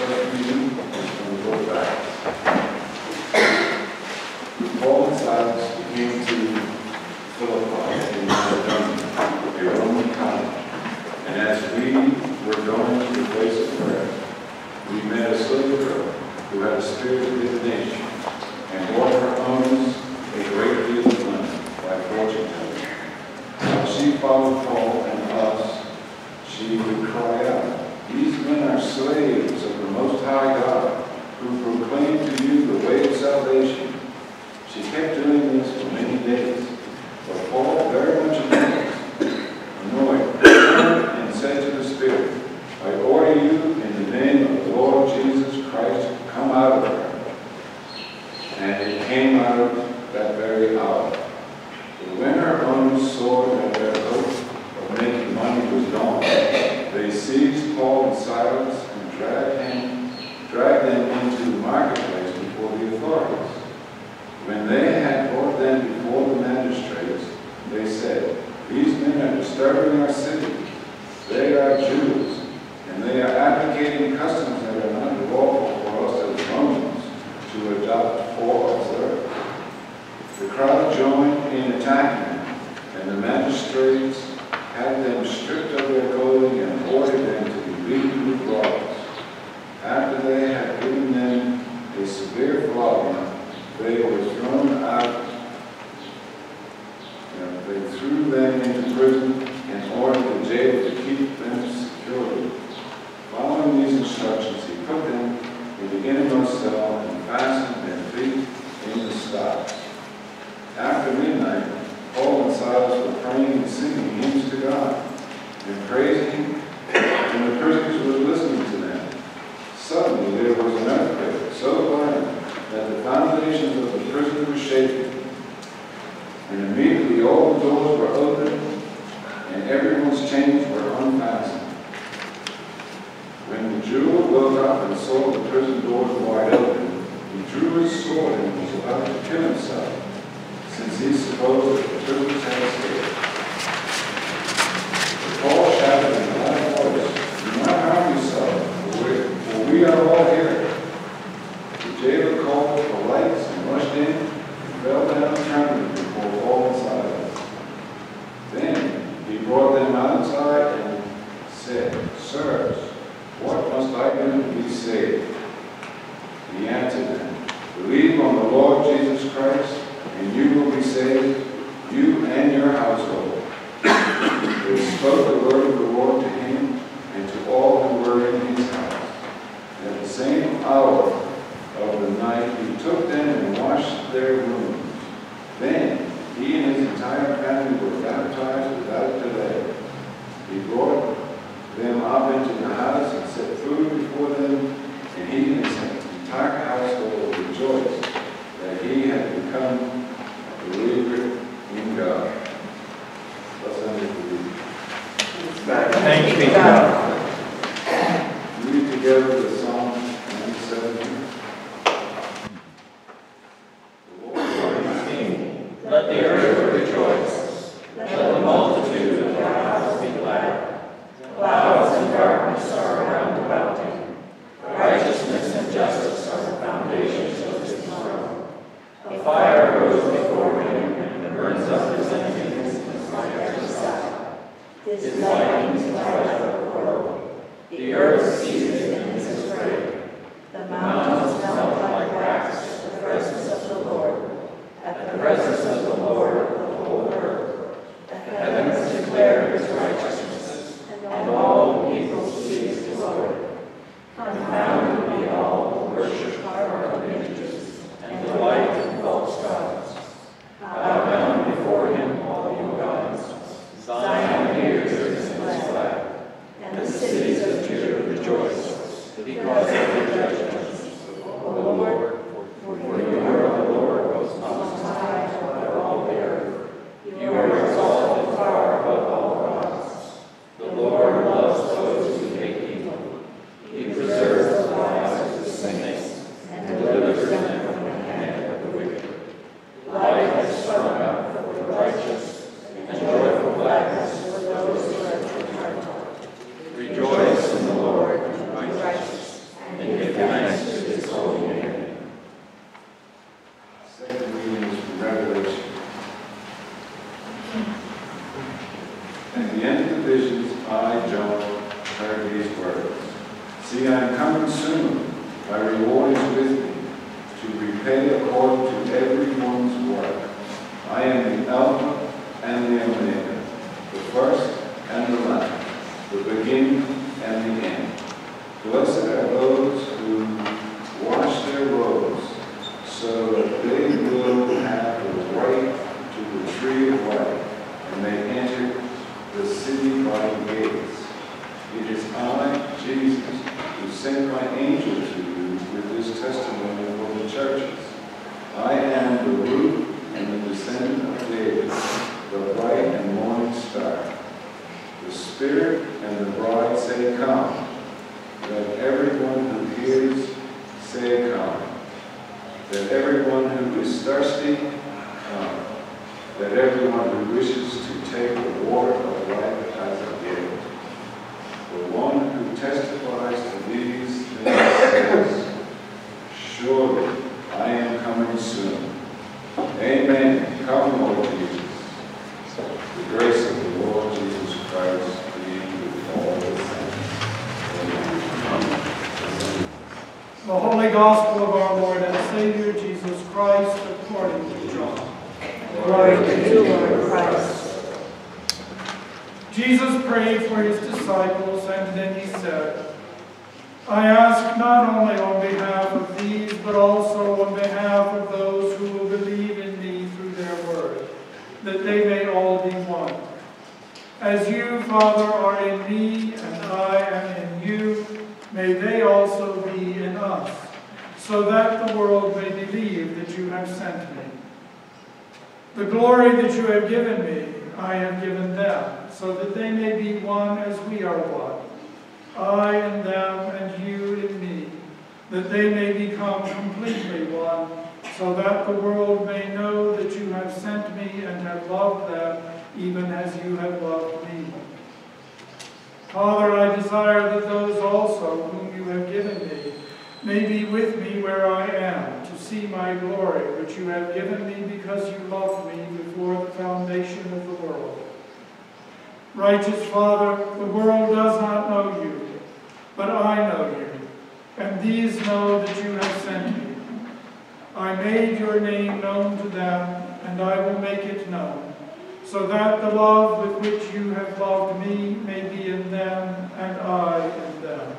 first reading from the book of Acts. Paul and Silas came to Philippi in Macedonia, a Roman colony, and as we were going to the place of prayer, we met a slave girl who had a spirit of divination, and brought her owners a great deal of money by fortune telling. While she followed Paul and us, she would cry out, "These men are slaves of the Most High God, who proclaim to you the way of salvation." She kept doing this for many days. But Paul, very much annoyed, turned and said to the Spirit, "I order you in the name of the Lord Jesus Christ, come out of her." And it came out that very hour. But when her owners saw that their hope of making money was gone, they seized Paul and Silas and dragged them into the marketplace before the authorities. When they had brought them before the magistrates, they said, "These men are disturbing our city. They are Jews, and they are advocating customs that are not lawful for us as Romans to adopt or observe." The crowd joined in attacking them, and the magistrates had them stripped of their clothing and ordered them to be beaten with rods. After they had given them a severe flogging, they were thrown out. They threw them into prison and ordered the jailer to keep them securely. Following these instructions, he put them in the innermost cell and fastened their feet in the stocks. After midnight, Paul and Silas were praying and singing hymns to God and praising Him, and the prisoners were listening to them. Suddenly there was an earthquake so violent that the foundations of the prison were shaken, and immediately all the doors were opened and everyone's chains were unfastened. When the jailer woke up and saw the prison doors wide open, he drew his sword and was about to kill himself, since he supposed that the prisoners had escaped. But Paul shouted in a loud voice, "Do not harm yourself, for we are all here." The jailer called for lights and rushed in and fell down trembling before Paul and Silas. Then he brought them outside and said, "Sirs, what must I do to be saved?" He answered them, "Believe on the Lord Jesus Christ, and you will be saved, you and your household." They spoke the word of the Lord to him and to all who were in his house. And at the same hour of the night he took them and washed their wounds. Then he and his entire family were baptized without delay. He brought them up into the house and set food before them, and he and his entire household rejoiced that he had become a believer in God. Let's end with the reading. Thanks be to God. Read together the Psalm 97. Let the earth rejoice. Let the multitude of the house be glad. Clouds and darkness are around about him. Righteousness and justice are the foundations of his throne. A fire rose before him and burns up his enemies on every side. His lightnings flash up the world. The earth seizes in his afraid. The mountains melt like wax at the presence of the Lord. At the presence of the Lord of the whole earth. The heavens declare his righteousness, and all peoples see his glory. Confounded be all who worship carved images and delight in false gods. Bow down before him, all you gods. Zion hears and is glad, and the cities of Judah rejoice because of your judgments. At the end of the visions, I, John, heard these words. See, I am coming soon. My reward is with me, to repay according to everyone's work. I am the Alpha and the Omega, the first and the last, the beginning and the end. Blessed are those who wash their robes, so that they will have the right to the tree of life, and may enter the city by the gates. It is I, Jesus, who sent my angel to you with this testimony for the churches. I am the root and the descendant of David, the bright and morning star. The Spirit and the bride say, Come. Let everyone who hears say, Come. Let everyone who is thirsty come. Let everyone who wishes to take the water of life as a gift. The one who testifies to these things says, Surely I am coming soon. Amen. Come, Lord Jesus. The grace of the Lord Jesus Christ be with all the saints. Amen. The Holy Gospel of our Lord and Savior Jesus Christ according to John. Glory to you, Lord Christ. Jesus prayed for his disciples, and then he said, I ask not only on behalf of these, but also on behalf of those who will believe in me through their word, that they may all be one. As you, Father, are in me, and I am in you, may they also be in us, so that the world may believe that you have sent me. The glory that you have given me, I have given them, so that they may be one as we are one. I in them and you in me, that they may become completely one, so that the world may know that you have sent me and have loved them, even as you have loved me. Father, I desire that those also whom you have given me may be with me where I am, to see my glory, which you have given me because you loved me before the foundation of the world. Righteous Father, the world does not know you, but I know you, and these know that you have sent me. I made your name known to them, and I will make it known, so that the love with which you have loved me may be in them, and I in them.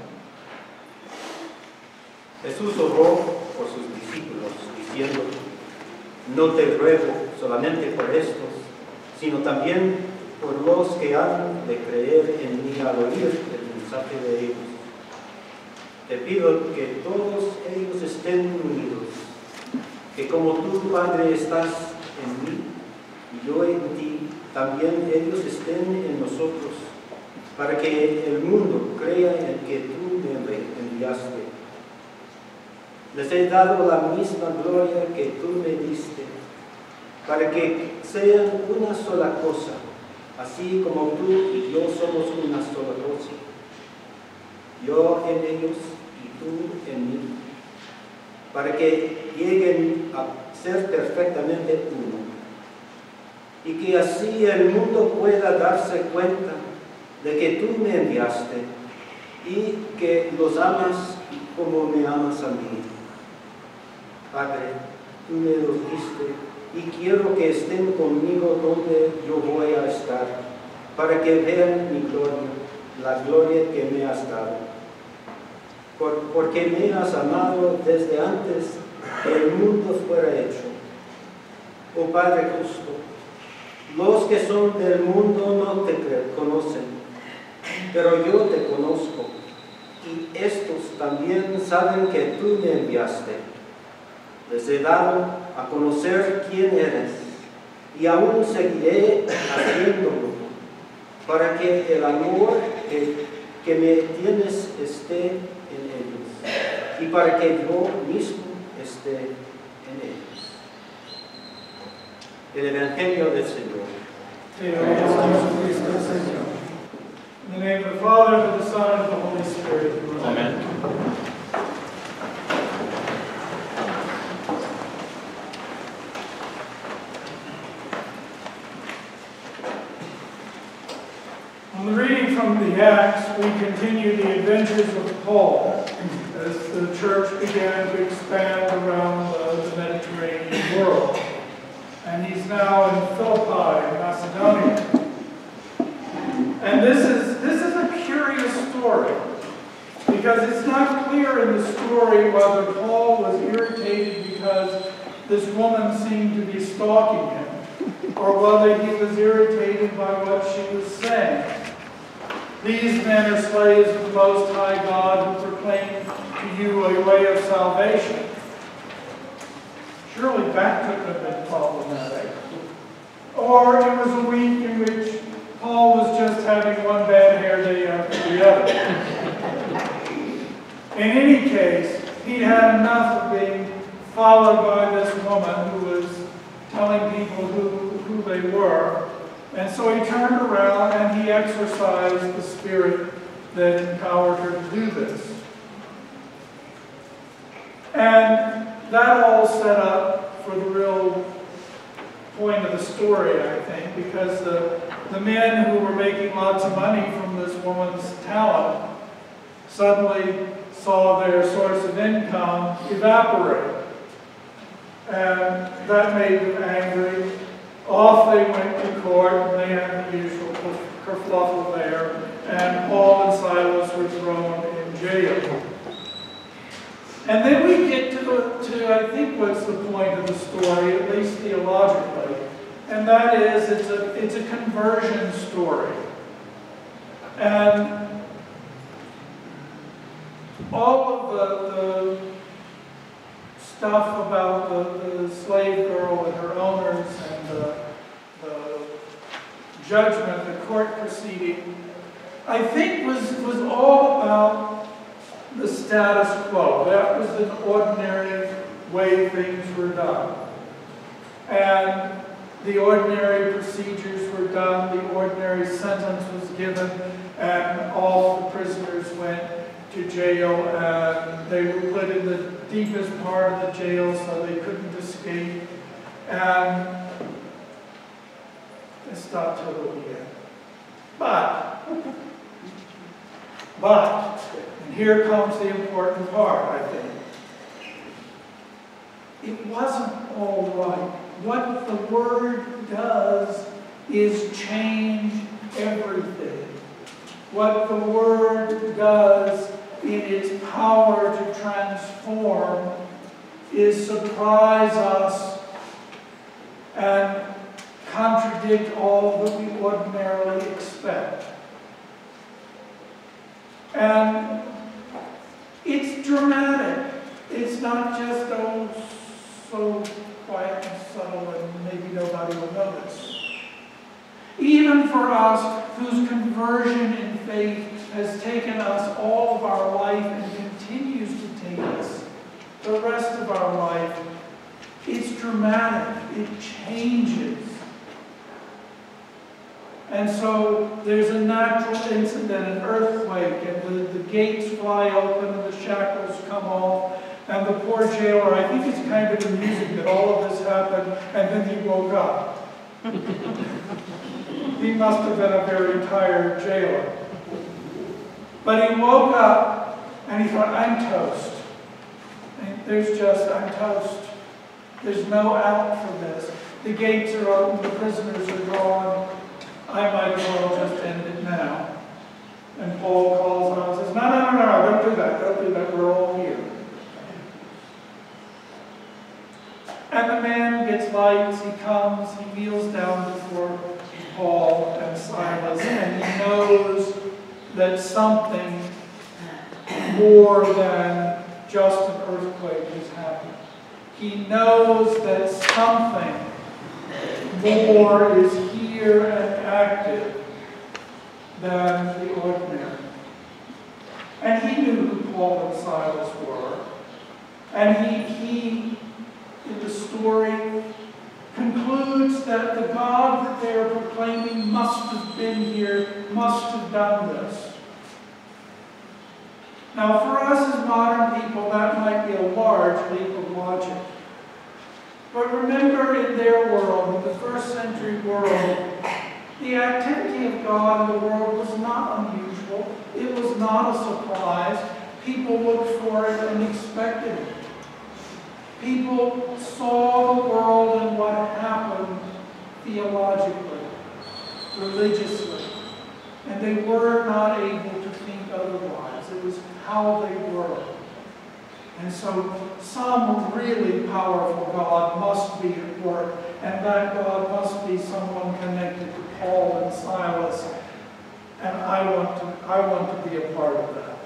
Jesús oró por sus discípulos, diciendo, no te ruego solamente por estos, sino también por los que han de creer en mí al oír el mensaje de ellos. Te pido que todos ellos estén unidos, que como tú, Padre, estás en mí y yo en ti, también ellos estén en nosotros, para que el mundo crea en que tú me enviaste. Les he dado la misma gloria que tú me diste, para que sean una sola cosa, así como tú y yo somos una sola cosa. Yo en ellos y tú en mí, para que lleguen a ser perfectamente uno, y que así el mundo pueda darse cuenta de que tú me enviaste y que los amas como me amas a mí. Padre, tú me los diste y quiero que estén conmigo donde yo voy a estar, para que vean mi gloria, la gloria que me has dado. Porque me has amado desde antes que el mundo fuera hecho. Oh Padre justo, los que son del mundo no te conocen, pero yo te conozco, y estos también saben que tú me enviaste. Les he dado a conocer quién eres, y aún seguiré haciéndolo, para que el amor que me tienes esté en ellos, y para que yo mismo esté en ellos. El Evangelio del Señor. In the name of the Father, and of the Son, and of the Holy Spirit. Amen. On the reading from the Acts, we continue the adventures of Paul as the church began to expand around the Mediterranean world. And he's now in Philippi, in Macedonia. And this is a curious story, because it's not clear in the story whether Paul was irritated because this woman seemed to be stalking him, or whether he was irritated by what she was saying. These men are slaves of the Most High God who proclaim to you a way of salvation. Surely that couldn't have been problematic. Or it was a week in which Paul was just having one bad hair day after the other. In any case, he had enough of being followed by this woman who was telling people who they were. And so he turned around and he exercised the spirit that empowered her to do this. And that all set up for the real point of the story, I think, because the men who were making lots of money from this woman's talent suddenly saw their source of income evaporate. And that made them angry. Off they went to court, and they had the usual kerfluffle there, and Paul and Silas were thrown in jail. And then we get to I think what's the point of the story, at least theologically, and that is it's a conversion story. And all of the stuff about the slave girl and her owners and the judgment, the court proceeding, I think was all about the status quo. That was an ordinary way things were done. And the ordinary procedures were done, the ordinary sentence was given, and all the prisoners went to jail, and they were put in the deepest part of the jail so they couldn't escape. And it stopped till the end. But, and here comes the important part, I think. It wasn't all right. What the Word does is change everything. What the Word does in its power to transform is surprise us and contradict all that we ordinarily expect. And it's dramatic. It's not just, so quiet and subtle and maybe nobody will notice. Even for us whose conversion in faith has taken us all of our life and continues to take us the rest of our life, it's dramatic. It changes. And so there's a natural incident, an earthquake, and the gates fly open and the shackles come off. And the poor jailer, I think it's kind of amusing that all of this happened and then he woke up. He must have been a very tired jailer. But he woke up and he thought, I'm toast. And I'm toast. There's no out for this. The gates are open, the prisoners are gone. I might as well just end it now. And Paul calls out and says, no, don't do that, we're all here. And the man gets lights, he comes, he kneels down before Paul and Silas, and he knows that something more than just an earthquake has happened. He knows that something more is here and active than the ordinary. And he knew who Paul and Silas were. And he in the story, concludes that the God that they are proclaiming must have been here, must have done this. Now, for us as modern people, that might be a large leap of logic. But remember, in their world, in the first century world, The activity of God in the world was not unusual. It was not a surprise. People looked for it and expected it. People saw the world and what happened theologically, religiously, and they were not able to think otherwise. It was how they were. And so some really powerful God must be at work, and that God must be someone connected to Paul and Silas, and I want to be a part of that.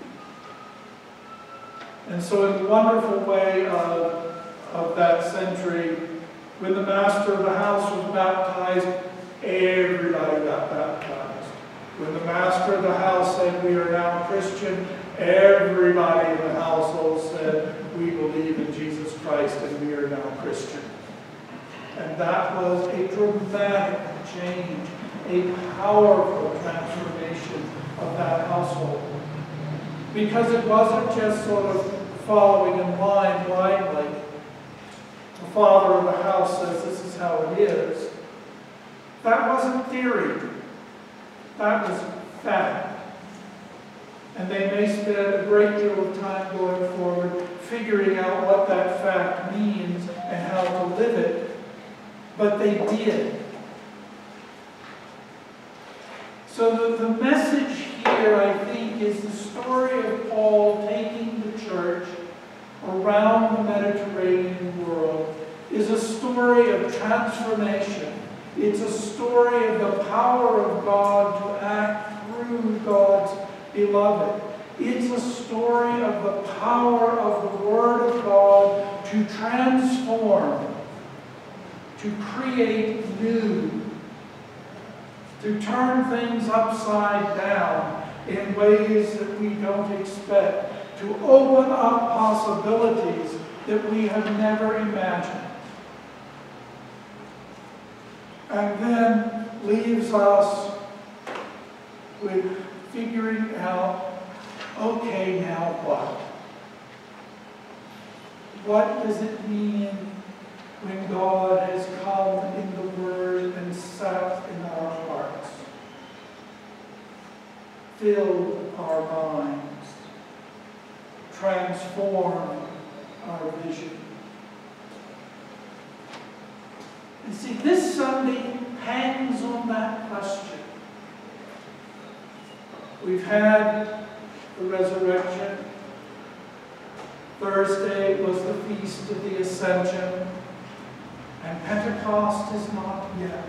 And so in the wonderful way of that century, when the master of the house was baptized, everybody got baptized. When the master of the house said, "We are now Christian," everybody in the household said, "We believe in Jesus Christ and we are now Christian." And that was a dramatic change, a powerful transformation of that household. Because it wasn't just sort of following in line blindly. The father of the house says this is how it is. That wasn't theory. That was fact. And they may spend a great deal of time going forward figuring out what that fact means and how to live it. But they did. So the message here, I think, is the story of Paul taking the church around the Mediterranean world is a story of transformation. It's a story of the power of God to act through God's beloved. It's a story of the power of the Word of God to transform, to create new, to turn things upside down in ways that we don't expect, to open up possibilities that we have never imagined. And then leaves us with figuring out, okay, now what? What does it mean when God has come in the Word and sat in our hearts, filled our minds, transformed our vision? And see, this Sunday hangs on that question. We've had the resurrection. Thursday was the Feast of the Ascension. And Pentecost is not yet.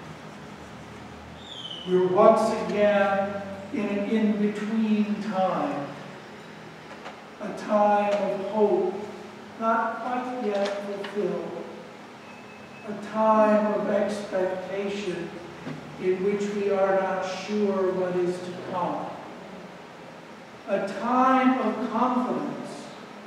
We're once again in an in-between time. A time of hope, not quite yet fulfilled. A time of expectation in which we are not sure what is to come. A time of confidence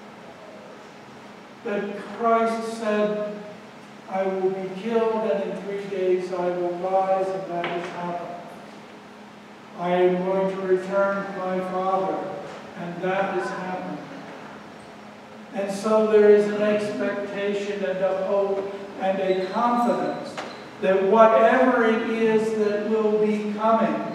that Christ said, "I will be killed, and in 3 days I will rise," and that has happened. "I am going to return to my Father," and that has happened. And so there is an expectation and a hope and a confidence that whatever it is that will be coming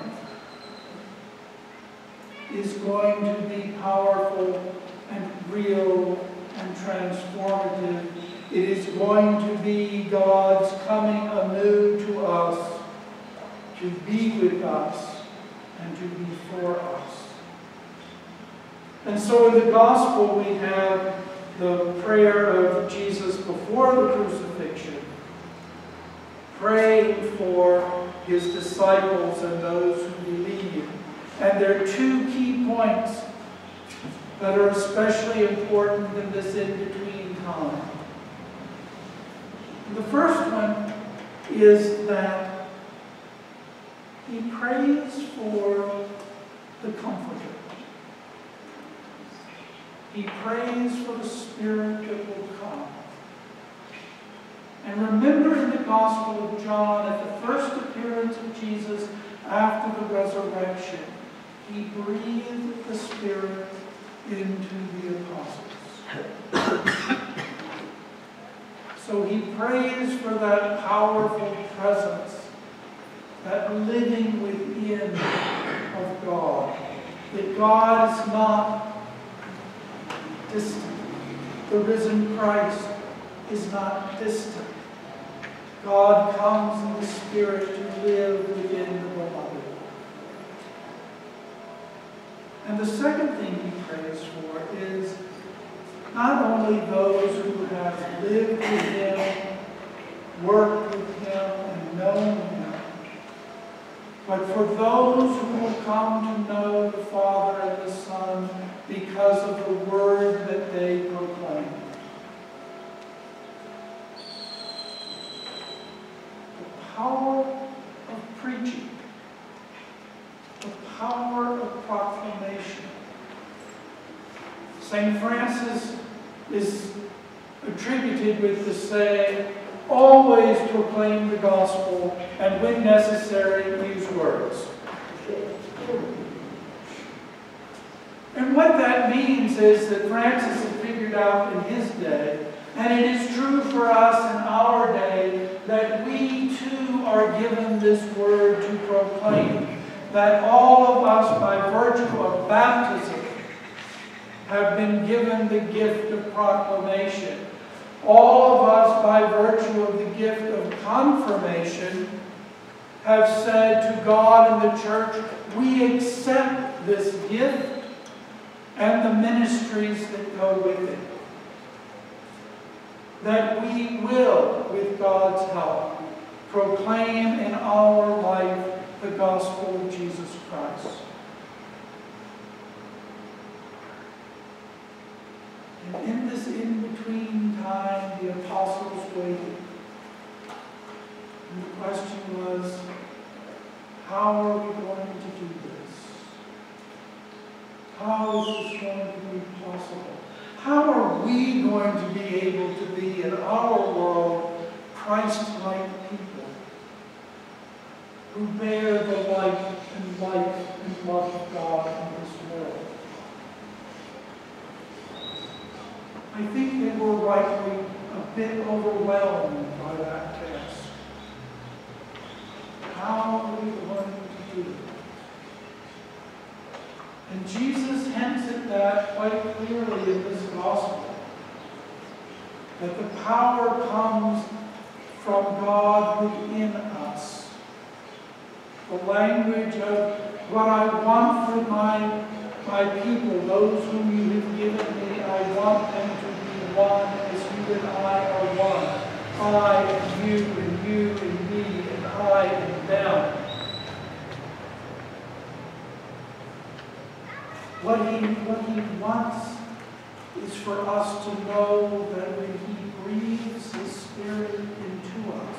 is going to be powerful and real and transformative. It is going to be God's coming anew to us, to be with us, and to be for us. And so in the Gospel we have the prayer of Jesus before the crucifixion, praying for his disciples and those who believe. And there are two key points that are especially important in this in-between time. The first one is that he prays for the Comforter. He prays for the Spirit that will come. And remember in the Gospel of John, at the first appearance of Jesus after the resurrection, he breathed the Spirit into the apostles. So he prays for that powerful presence that living within of God, that God is not distant. The risen Christ is not distant. God comes in the Spirit to live within the beloved. And the second thing he prays for is not only those who have lived with him, worked with him, and known him, but for those who will come to know the Father and the Son because of the word that they proclaim. The power of preaching, the power of proclamation. St. Francis is attributed with the saying, always proclaim the gospel, and when necessary, use words. And what that means is that Francis had figured out in his day, and it is true for us in our day, that we too are given this word to proclaim, that all of us, by virtue of baptism, have been given the gift of proclamation. All of us, by virtue of the gift of confirmation, have said to God and the church, we accept this gift and the ministries that go with it. That we will, with God's help, proclaim in our life the gospel of Jesus Christ. And in this in-between time, the apostles waited. And the question was, how are we going to do this? How is this going to be possible? How are we going to be able to be in our world Christ-like people who bear the light and life and love of God in this world? I think they were rightly a bit overwhelmed by that task. How are we going to do it? And Jesus hints at that quite clearly in this gospel. That the power comes from God within us. The language of what I want for my people, those whom you have given me, I want them to be one as you and I are one. I and you and me and I and them. What he wants is for us to know that when he breathes his Spirit into us,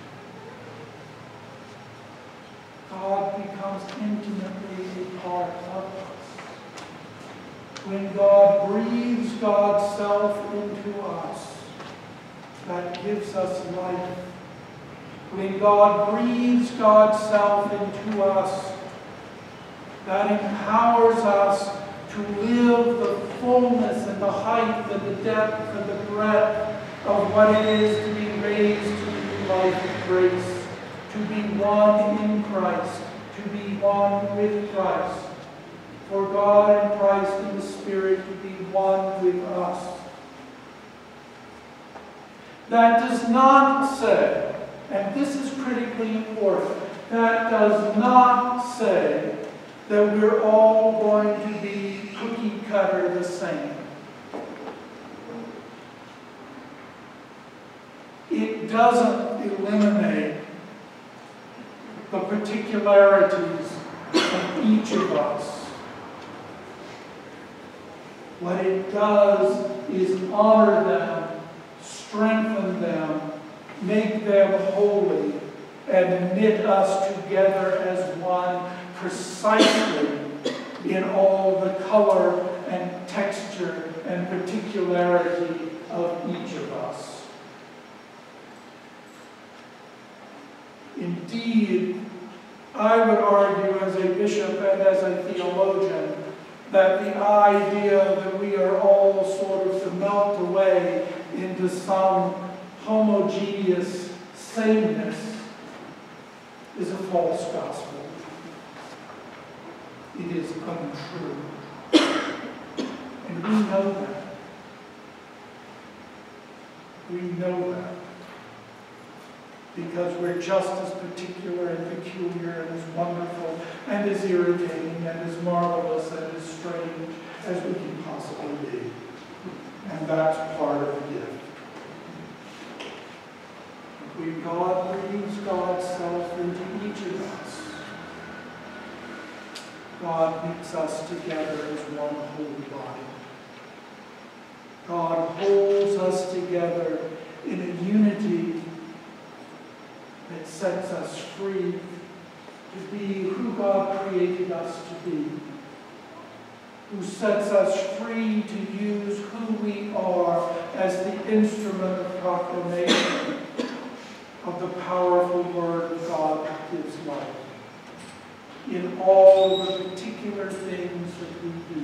God becomes intimately a part of us. When God breathes God's self into us, that gives us life. When God breathes God's self into us, that empowers us to live the fullness and the height and the depth and the breadth of what it is to be raised to the new life of grace, to be one in Christ, to be one with Christ, for God and Christ in the Spirit to be one with us. That does not say, and this is critically important, that does not say that we're all going to be cookie cutter the same. It doesn't eliminate the particularities of each of us. What it does is honor them, strengthen them, make them holy, and knit us together as one precisely in all the color and texture and particularity of each of us. Indeed, I would argue as a bishop and as a theologian that the idea that we are all sort of to melt away into some homogeneous sameness is a false gospel. It is untrue. And we know that. We know that. Because we're just as particular and peculiar and as wonderful and as irritating and as marvelous and as strange as we can possibly be. And that's part of the gift. God breathes God's self into each of us. God knits us together as one holy body. God holds us together in a unity that sets us free to be who God created us to be, who sets us free to use who we are as the instrument of proclamation of the powerful word of God that gives life in all the particular things that we do.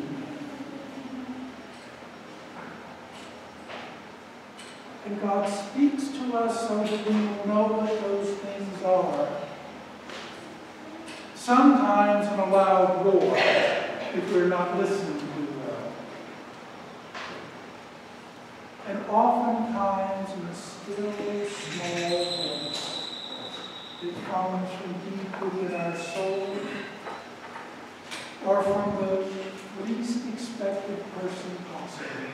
And God speaks to us so that we will know what those things are. Sometimes in a loud roar, if we're not listening too well. And oftentimes in a still, small voice that comes from deep within our soul, or from the least expected person possible.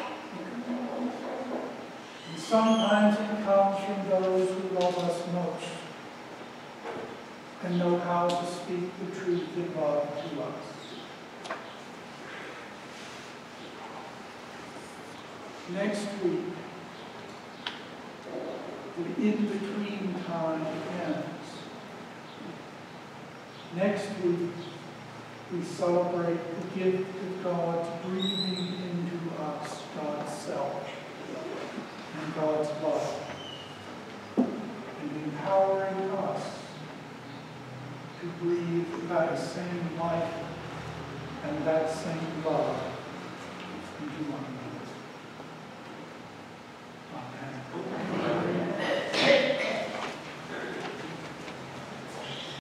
And sometimes it comes from those who love us most and know how to speak the truth in love to us. Next week, the in-between time ends. Next week, we celebrate the gift of God's breathing into us, God's self, and God's love, and empowering us to breathe that same life and that same love into one another.